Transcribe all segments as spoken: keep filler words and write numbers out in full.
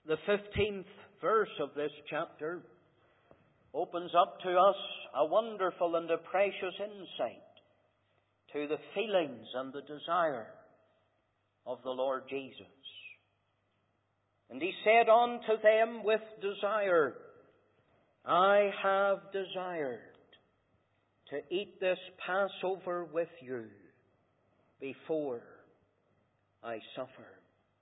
The fifteenth verse of this chapter opens up to us a wonderful and a precious insight to the feelings and the desire of the Lord Jesus. And he said unto them with desire, I have desired to eat this Passover with you before I suffer.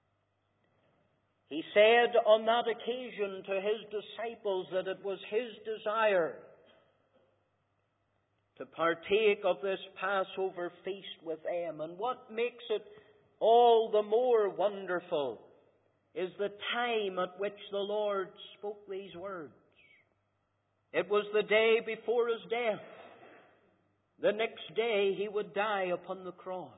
He said on that occasion to his disciples that it was his desire to partake of this Passover feast with them. And what makes it all the more wonderful is the time at which the Lord spoke these words. It was the day before his death. The next day he would die upon the cross.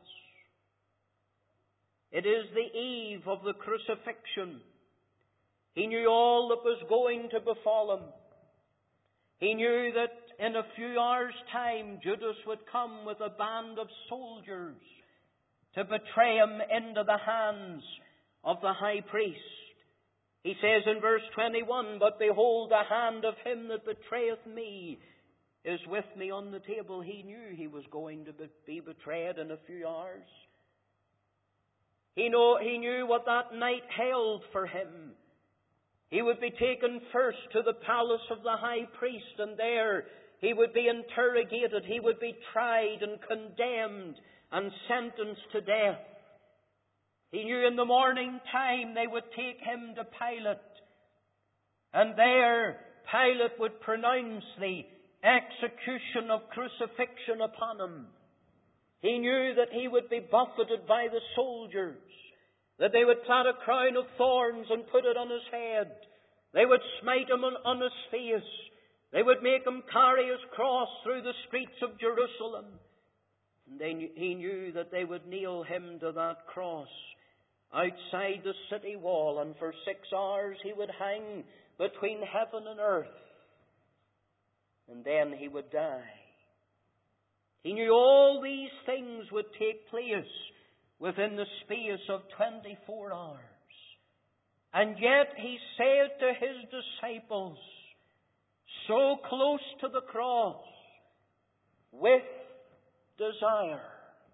It is the eve of the crucifixion. He knew all that was going to befall him. He knew that in a few hours' time Judas would come with a band of soldiers to betray him into the hands of the high priest. He says in verse twenty-one, But behold, the hand of him that betrayeth me is with me on the table. He knew he was going to be betrayed in a few hours. He, know, he knew what that night held for him. He would be taken first to the palace of the high priest, and there he would be interrogated. He would be tried and condemned and sentenced to death. He knew in the morning time they would take him to Pilate, and there Pilate would pronounce the execution of crucifixion upon him. He knew that he would be buffeted by the soldiers, that they would plant a crown of thorns and put it on his head. They would smite him on, on his face. They would make him carry his cross through the streets of Jerusalem. And they, he knew that they would nail him to that cross outside the city wall, and for six hours he would hang between heaven and earth. And then he would die. He knew all these things would take place within the space of twenty-four hours. And yet he said to his disciples, so close to the cross, with desire,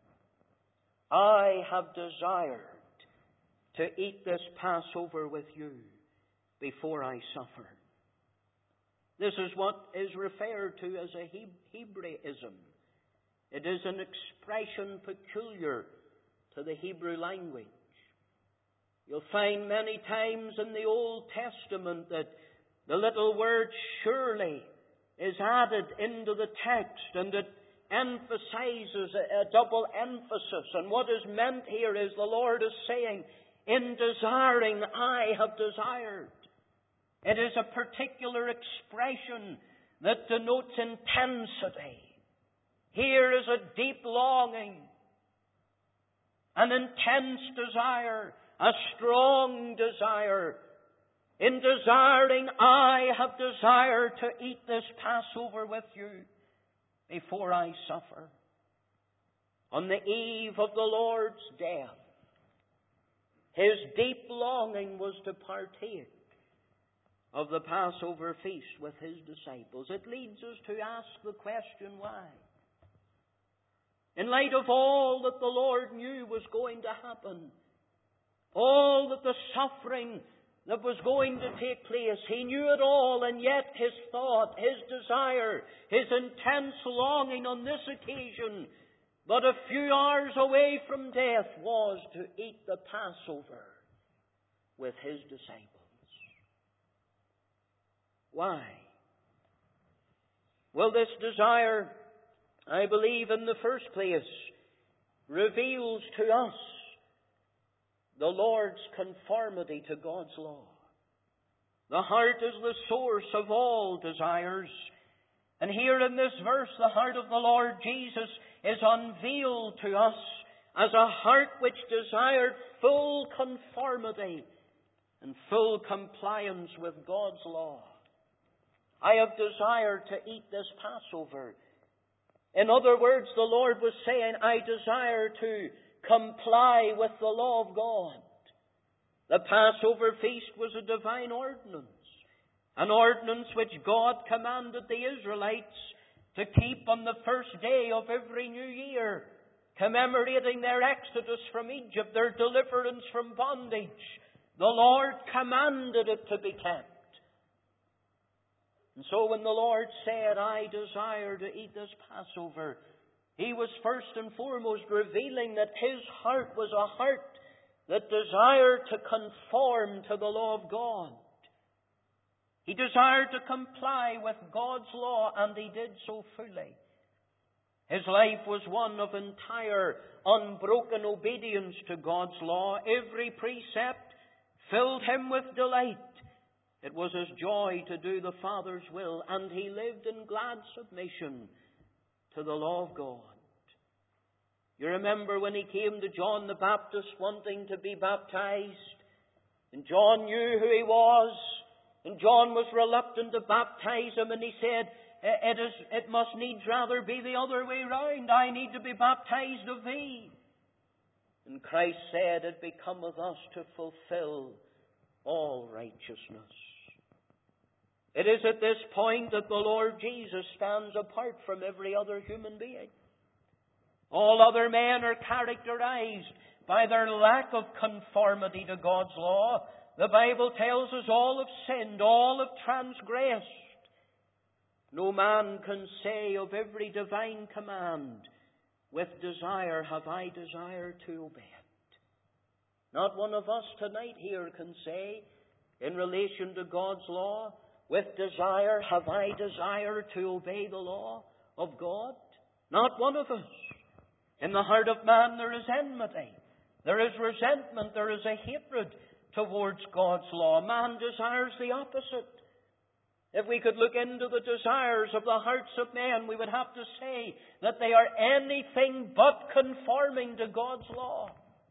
I have desired to eat this Passover with you before I suffer. This is what is referred to as a Hebraism. It is an expression peculiar to the Hebrew language. You'll find many times in the Old Testament that the little word surely is added into the text, and it emphasizes a, a double emphasis. And what is meant here is the Lord is saying, in desiring, I have desired. It is a particular expression that denotes intensity. Here is a deep longing, an intense desire, a strong desire. In desiring, I have desired to eat this Passover with you before I suffer. On the eve of the Lord's death, his deep longing was to partake of the Passover feast with his disciples. It leads us to ask the question, why? In light of all that the Lord knew was going to happen, all that the suffering that was going to take place, he knew it all, and yet his thought, his desire, his intense longing on this occasion, but a few hours away from death, was to eat the Passover with his disciples. Why? Well, this desire, I believe, in the first place, reveals to us the Lord's conformity to God's law. The heart is the source of all desires. And here in this verse, the heart of the Lord Jesus is unveiled to us as a heart which desired full conformity and full compliance with God's law. I have desired to eat this Passover. In other words, the Lord was saying, I desire to comply with the law of God. The Passover feast was a divine ordinance, an ordinance which God commanded the Israelites to keep on the first day of every new year, commemorating their exodus from Egypt, their deliverance from bondage. The Lord commanded it to be kept. And so when the Lord said, I desire to eat this Passover, He was first and foremost revealing that His heart was a heart that desired to conform to the law of God. He desired to comply with God's law, and He did so fully. His life was one of entire, unbroken obedience to God's law. Every precept filled Him with delight. It was His joy to do the Father's will, and He lived in glad submission to the law of God. You remember when He came to John the Baptist wanting to be baptized, and John knew who he was, and John was reluctant to baptize him, and he said, It is, it must needs rather be the other way round. I need to be baptized of thee. And Christ said, It becometh us to fulfill all righteousness. It is at this point that the Lord Jesus stands apart from every other human being. All other men are characterized by their lack of conformity to God's law. The Bible tells us all have sinned, all have transgressed. No man can say of every divine command, with desire have I desired to obey it. Not one of us tonight here can say, in relation to God's law, with desire have I desired to obey the law of God. Not one of us. In the heart of man there is enmity, there is resentment, there is a hatred towards God's law. Man desires the opposite. If we could look into the desires of the hearts of men, we would have to say that they are anything but conforming to God's law.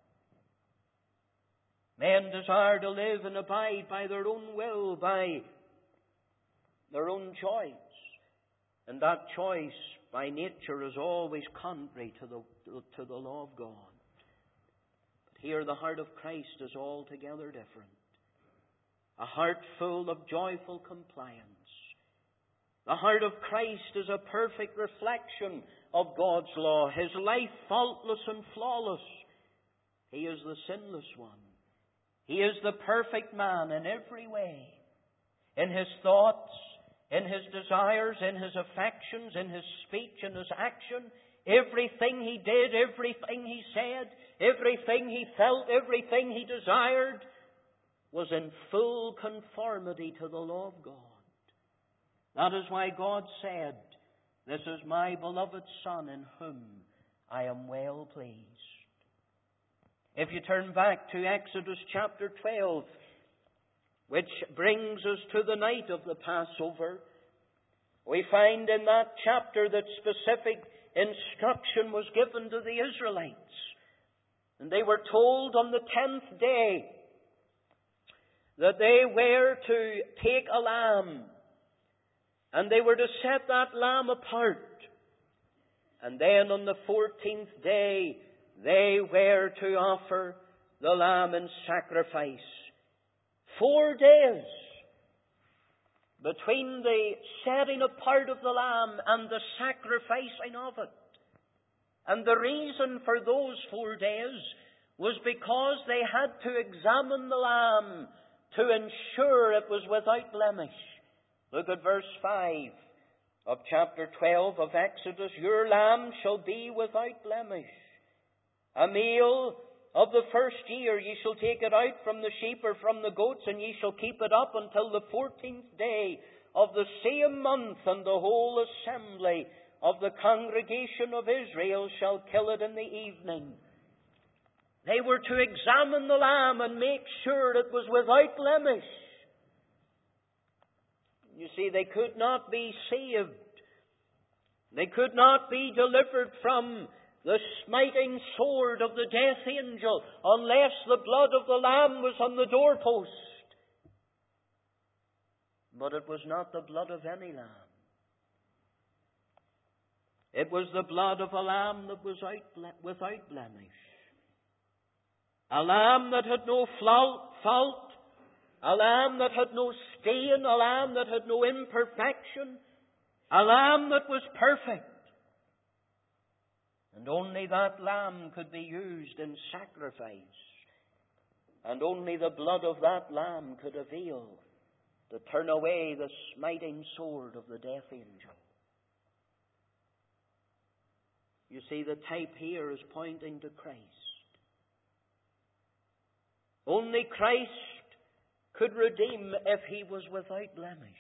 Men desire to live and abide by their own will, by their own choice. And that choice, by nature, is always contrary to the, to the law of God. But here the heart of Christ is altogether different. A heart full of joyful compliance. The heart of Christ is a perfect reflection of God's law. His life faultless and flawless. He is the sinless one. He is the perfect man in every way. In his thoughts, in his desires, in his affections, in his speech, in his action. Everything he did, everything he said, everything he felt, everything he desired was in full conformity to the law of God. That is why God said, This is my beloved Son in whom I am well pleased. If you turn back to Exodus chapter twelve, which brings us to the night of the Passover, we find in that chapter that specific instruction was given to the Israelites. And they were told on the tenth day that they were to take a lamb, and they were to set that lamb apart. And then on the fourteenth day, they were to offer the lamb in sacrifice. Four days between the setting apart of the lamb and the sacrificing of it. And the reason for those four days was because they had to examine the lamb to ensure it was without blemish. Look at verse five of chapter twelve of Exodus. Your lamb shall be without blemish. A male of the first year, ye shall take it out from the sheep or from the goats, and ye shall keep it up until the fourteenth day of the same month, and the whole assembly of the congregation of Israel shall kill it in the evening. They were to examine the lamb and make sure it was without blemish. You see, they could not be saved. They could not be delivered from the smiting sword of the death angel unless the blood of the lamb was on the doorpost. But it was not the blood of any lamb. It was the blood of a lamb that was without blemish. A lamb that had no fault, a lamb that had no stain, a lamb that had no imperfection, a lamb that was perfect. And only that lamb could be used in sacrifice. And only the blood of that lamb could avail to turn away the smiting sword of the death angel. You see, the type here is pointing to Christ. Only Christ could redeem if He was without blemish,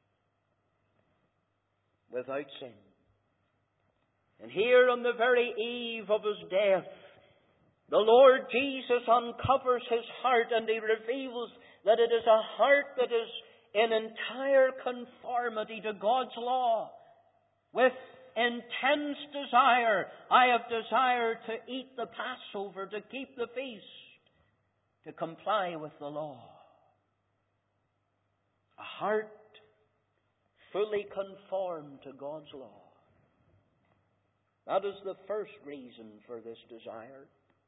without sin. And here on the very eve of His death, the Lord Jesus uncovers His heart, and He reveals that it is a heart that is in entire conformity to God's law, with intense desire. I have desired to eat the Passover, to keep the feast, to comply with the law. A heart fully conformed to God's law. That is the first reason for this desire.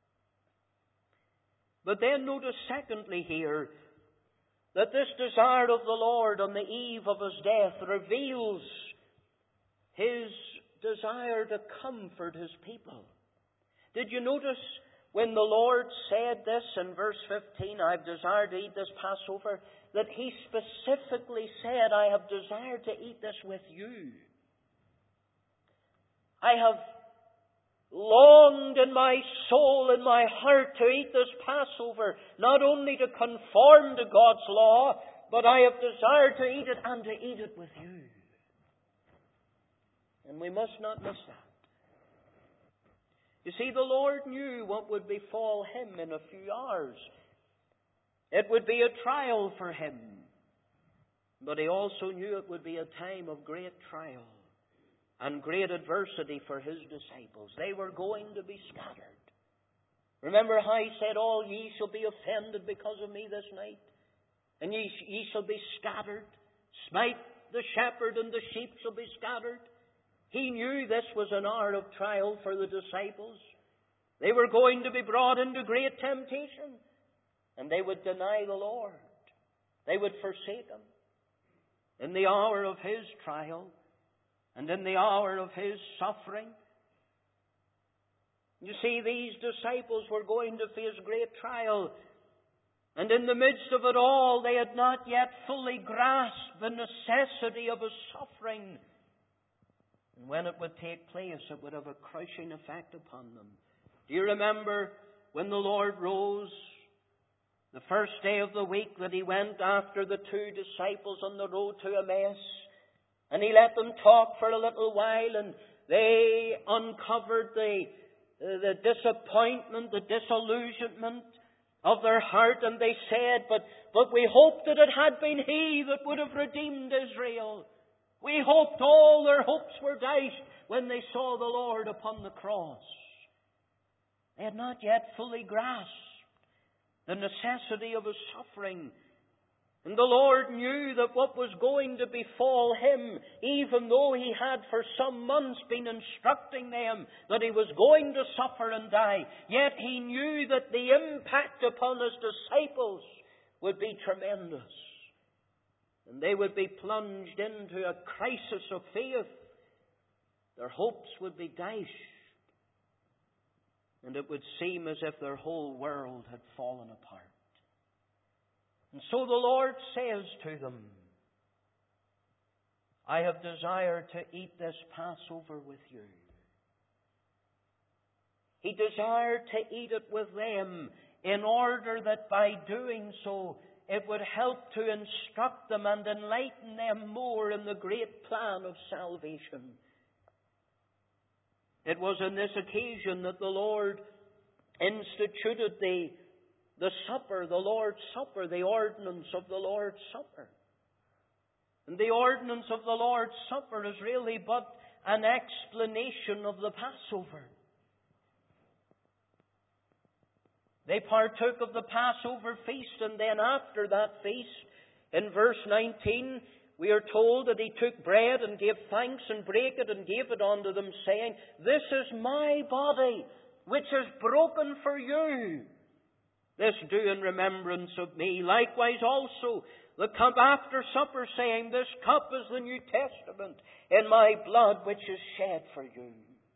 But then notice secondly here that this desire of the Lord on the eve of His death reveals His desire to comfort His people. Did you notice when the Lord said this in verse fifteen, I've desired to eat this Passover, that He specifically said, I have desired to eat this with you. I have longed in my soul, in my heart, to eat this Passover, not only to conform to God's law, but I have desired to eat it and to eat it with you. And we must not miss that. You see, the Lord knew what would befall Him in a few hours. It would be a trial for Him. But He also knew it would be a time of great trial and great adversity for His disciples. They were going to be scattered. Remember how He said, all ye shall be offended because of me this night, and ye, ye shall be scattered. Smite the shepherd, and the sheep shall be scattered. He knew this was an hour of trial for the disciples. They were going to be brought into great temptation, and they would deny the Lord. They would forsake Him. In the hour of His trial, and in the hour of His suffering. You see, these disciples were going to face great trial. And in the midst of it all, they had not yet fully grasped the necessity of His suffering. And when it would take place, it would have a crushing effect upon them. Do you remember when the Lord rose, the first day of the week, that He went after the two disciples on the road to Emmaus? And He let them talk for a little while, and they uncovered the, the disappointment, the disillusionment of their heart, and they said, but, but we hoped that it had been He that would have redeemed Israel. We hoped. All their hopes were dashed when they saw the Lord upon the cross. They had not yet fully grasped the necessity of His suffering. And the Lord knew that what was going to befall Him, even though He had for some months been instructing them that He was going to suffer and die, yet He knew that the impact upon His disciples would be tremendous. And they would be plunged into a crisis of faith. Their hopes would be dashed. And it would seem as if their whole world had fallen apart. And so the Lord says to them, I have desired to eat this Passover with you. He desired to eat it with them in order that by doing so, it would help to instruct them and enlighten them more in the great plan of salvation. It was on this occasion that the Lord instituted the, the supper, the Lord's Supper, the ordinance of the Lord's Supper. And the ordinance of the Lord's Supper is really but an explanation of the Passover. They partook of the Passover feast, and then after that feast, in verse nineteen, we are told that He took bread and gave thanks and brake it and gave it unto them, saying, This is my body, which is broken for you. This do in remembrance of me. Likewise also the cup after supper, saying, This cup is the New Testament in my blood, which is shed for you.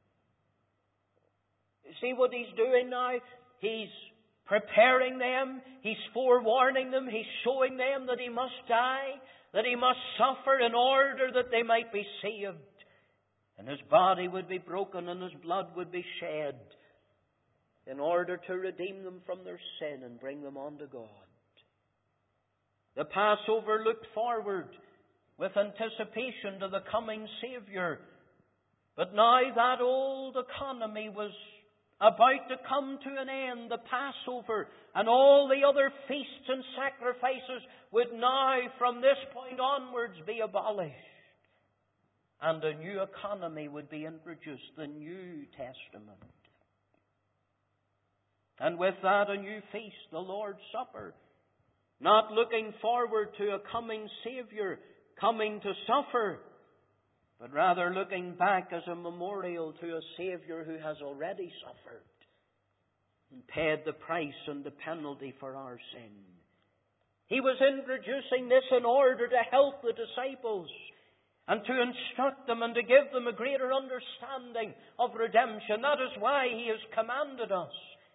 You see what he's doing now? He's preparing them. He's forewarning them. He's showing them that he must die, that he must suffer in order that they might be saved. And his body would be broken and his blood would be shed in order to redeem them from their sin and bring them unto God. The Passover looked forward with anticipation to the coming Saviour. But now that old economy was about to come to an end. The Passover and all the other feasts and sacrifices would now, from this point onwards, be abolished. And a new economy would be introduced, the New Testament. And with that, a new feast, the Lord's Supper. Not looking forward to a coming Saviour coming to suffer, but rather looking back as a memorial to a Saviour who has already suffered and paid the price and the penalty for our sin. He was introducing this in order to help the disciples and to instruct them and to give them a greater understanding of redemption. That is why He has commanded us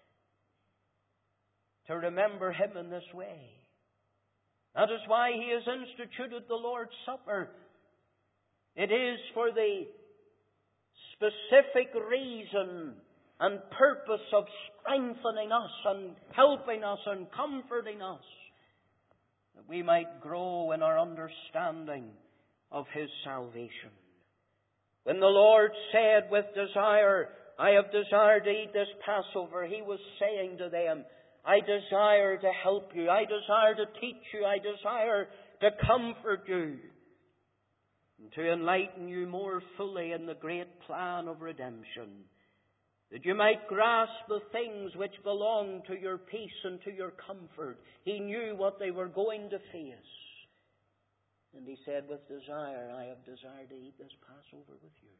to remember Him in this way. That is why He has instituted the Lord's Supper. It is for the specific reason and purpose of strengthening us and helping us and comforting us, that we might grow in our understanding of His salvation. When the Lord said with desire, I have desired to eat this Passover, He was saying to them, I desire to help you. I desire to teach you. I desire to comfort you. And to enlighten you more fully in the great plan of redemption. That you might grasp the things which belong to your peace and to your comfort. He knew what they were going to face. And He said, with desire, I have desired to eat this Passover with you.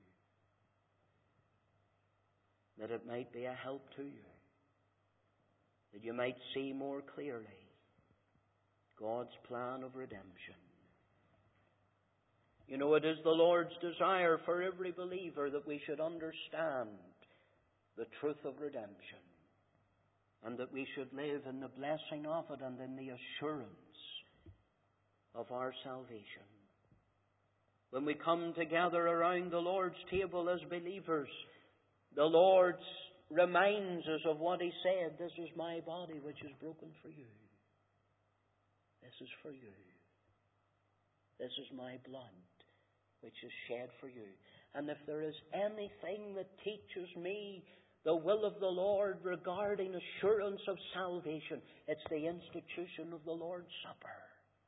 That it might be a help to you. That you might see more clearly God's plan of redemption. You know, it is the Lord's desire for every believer that we should understand the truth of redemption, and that we should live in the blessing of it and in the assurance of our salvation. When we come together around the Lord's table as believers, the Lord reminds us of what He said. This is my body which is broken for you. This is for you. This is my blood which is shed for you. And if there is anything that teaches me the will of the Lord regarding assurance of salvation, it's the institution of the Lord's Supper.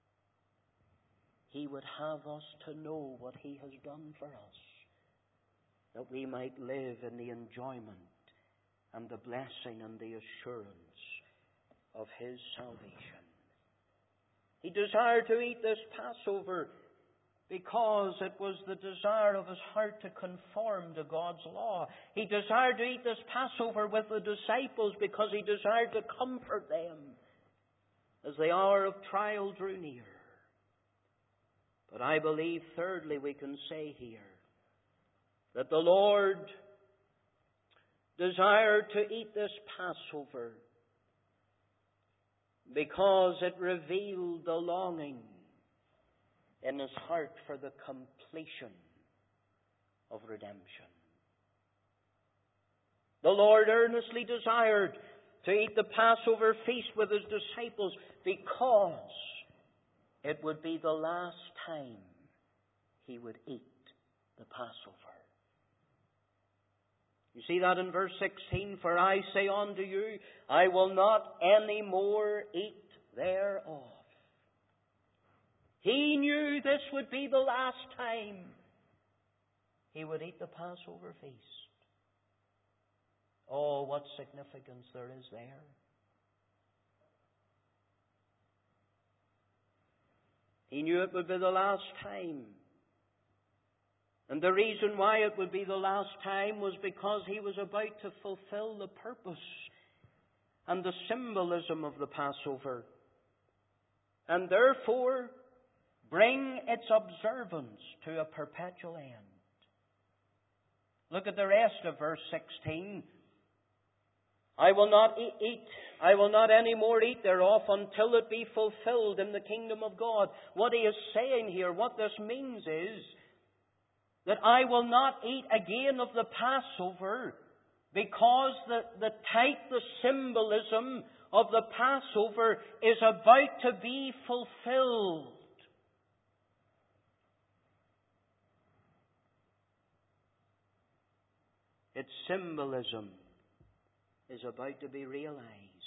He would have us to know what He has done for us, that we might live in the enjoyment and the blessing and the assurance of His salvation. He desired to eat this Passover because it was the desire of His heart to conform to God's law. He desired to eat this Passover with the disciples because He desired to comfort them as the hour of trial drew near. But I believe, thirdly, we can say here that the Lord desired to eat this Passover because it revealed the longing in His heart for the completion of redemption. The Lord earnestly desired to eat the Passover feast with His disciples because it would be the last time He would eat the Passover. You see that in verse sixteen, for I say unto you, I will not any more eat thereof. He knew this would be the last time He would eat the Passover feast. Oh, what significance there is there. He knew it would be the last time. And the reason why it would be the last time was because He was about to fulfill the purpose and the symbolism of the Passover, and therefore bring its observance to a perpetual end. Look at the rest of verse sixteen. I will not eat, I will not any more eat thereof until it be fulfilled in the kingdom of God. What he is saying here, what this means is that I will not eat again of the Passover because the, the type, the symbolism of the Passover is about to be fulfilled. Its symbolism is about to be realized.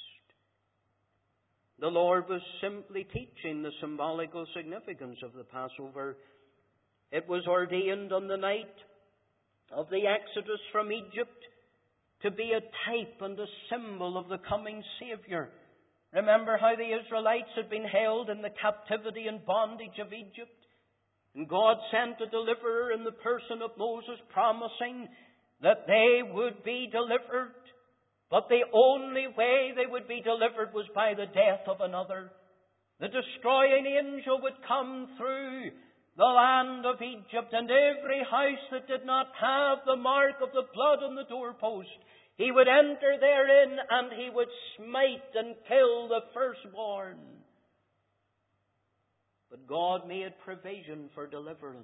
The Lord was simply teaching the symbolical significance of the Passover. It was ordained on the night of the Exodus from Egypt to be a type and a symbol of the coming Saviour. Remember how the Israelites had been held in the captivity and bondage of Egypt? And God sent a deliverer in the person of Moses, promising that they would be delivered. But the only way they would be delivered was by the death of another. The destroying angel would come through the land of Egypt, and every house that did not have the mark of the blood on the doorpost, he would enter therein and he would smite and kill the firstborn. But God made provision for deliverance.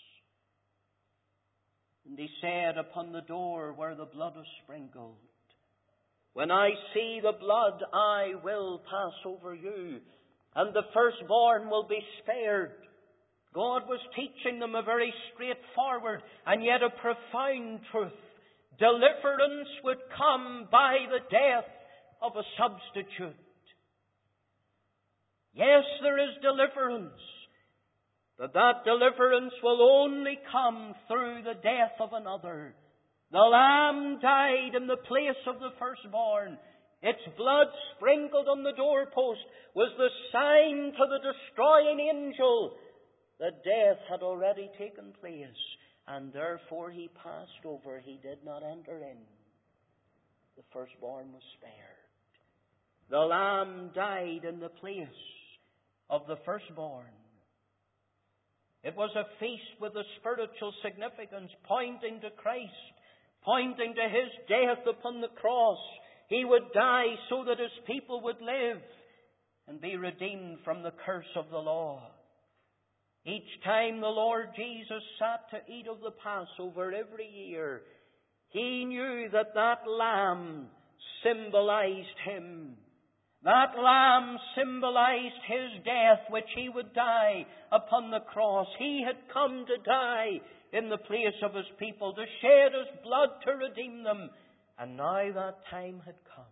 And he said upon the door where the blood was sprinkled, when I see the blood, I will pass over you, and the firstborn will be spared. God was teaching them a very straightforward and yet a profound truth. Deliverance would come by the death of a substitute. Yes, there is deliverance, but that deliverance will only come through the death of another. The Lamb died in the place of the firstborn. Its blood sprinkled on the doorpost was the sign to the destroying angel that death had already taken place, and therefore he passed over. He did not enter in. The firstborn was spared. The Lamb died in the place of the firstborn. It was a feast with a spiritual significance, pointing to Christ, pointing to His death upon the cross. He would die so that His people would live and be redeemed from the curse of the law. Each time the Lord Jesus sat to eat of the Passover every year, He knew that that lamb symbolized Him. That lamb symbolized His death, which He would die upon the cross. He had come to die in the place of His people, to shed His blood to redeem them. And now that time had come.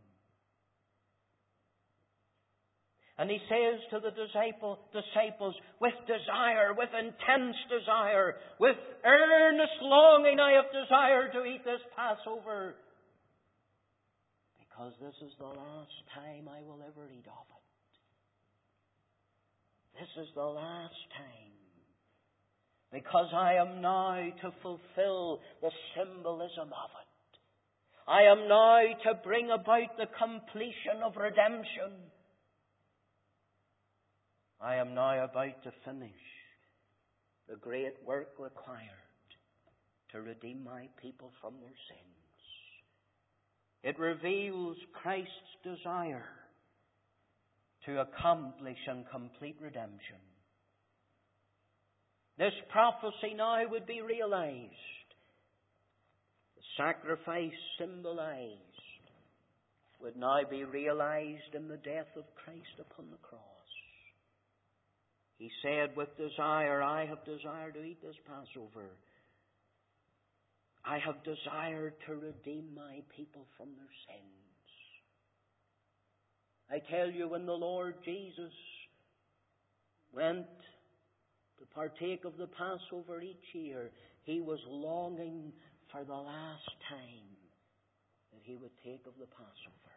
And He says to the disciple, disciples, with desire, with intense desire, with earnest longing, I have desired to eat this Passover, because this is the last time I will ever eat of it. This is the last time. Because I am now to fulfill the symbolism of it. I am now to bring about the completion of redemption. I am now about to finish the great work required to redeem my people from their sins. It reveals Christ's desire to accomplish and complete redemption. This prophecy now would be realized. The sacrifice symbolized would now be realized in the death of Christ upon the cross. He said, with desire, I have desired to eat this Passover. I have desired to redeem my people from their sins. I tell you, when the Lord Jesus went to partake of the Passover each year, He was longing for the last time that He would take of the Passover.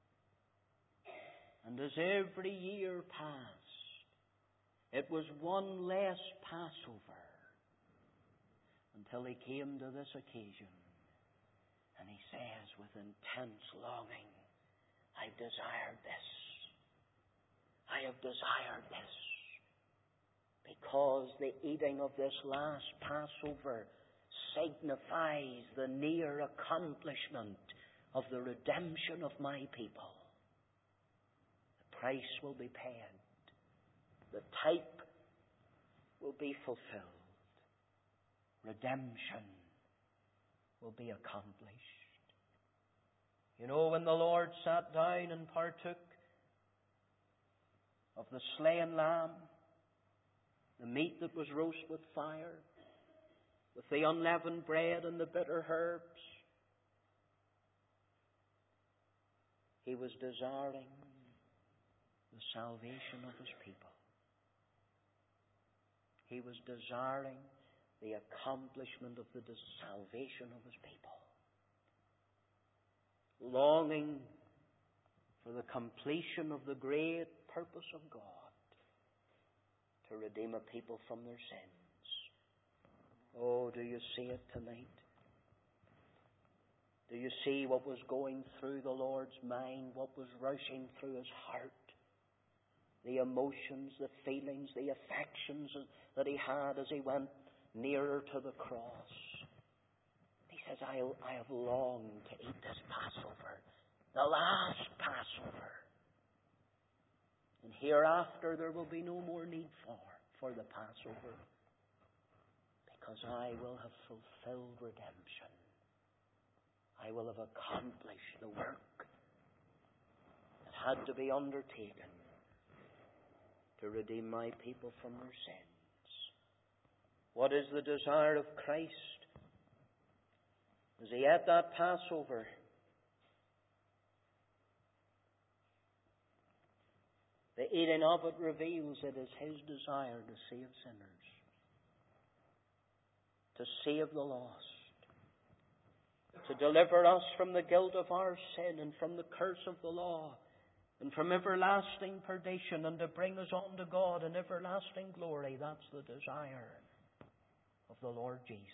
And as every year passed, it was one less Passover until He came to this occasion. And He says with intense longing, I've desired this. I have desired this. Because the eating of this last Passover signifies the near accomplishment of the redemption of my people. The price will be paid. The type will be fulfilled. Redemption will be accomplished. You know, when the Lord sat down and partook of the slain lamb, the meat that was roast with fire, with the unleavened bread and the bitter herbs, He was desiring the salvation of His people. He was desiring the accomplishment of the salvation of His people. Longing for the completion of the great purpose of God to redeem a people from their sins. Oh, do you see it tonight? Do you see what was going through the Lord's mind, what was rushing through His heart? The emotions, the feelings, the affections that He had as He went nearer to the cross. He says, I, I have longed to eat this Passover, the last Passover. And hereafter there will be no more need for, for the Passover, because I will have fulfilled redemption. I will have accomplished the work that had to be undertaken to redeem my people from their sins. What is the desire of Christ? As He ate that Passover, the eating of it reveals it is His desire to save sinners, to save the lost, to deliver us from the guilt of our sin and from the curse of the law and from everlasting perdition, and to bring us on to God in everlasting glory. That's the desire of the Lord Jesus.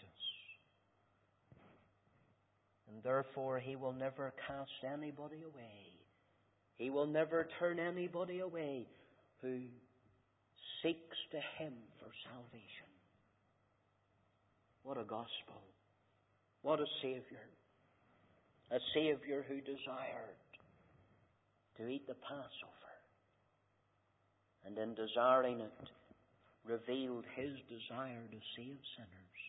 And therefore He will never cast anybody away. He will never turn anybody away who seeks to Him for salvation. What a gospel. What a Saviour. A Saviour who desired to eat the Passover, and in desiring it, revealed His desire to save sinners.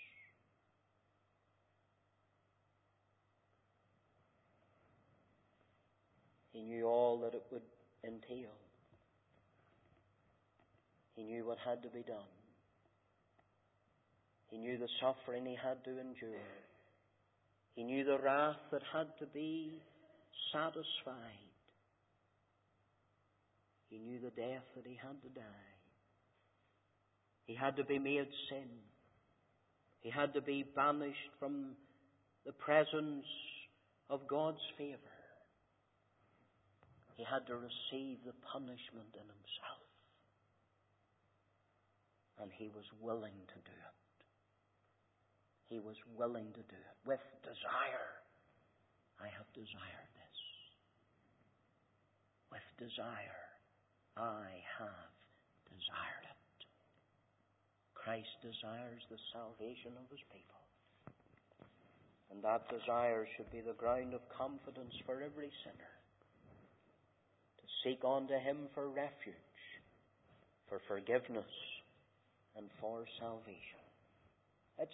He knew all that it would entail. He knew what had to be done. He knew the suffering He had to endure. He knew the wrath that had to be satisfied. He knew the death that He had to die. He had to be made sin. He had to be banished from the presence of God's favour. He had to receive the punishment in Himself. And He was willing to do it. He was willing to do it with desire. I have desired this. With desire, I have desired it. Christ desires the salvation of His people. And that desire should be the ground of confidence for every sinner. To seek unto Him for refuge, for forgiveness, and for salvation.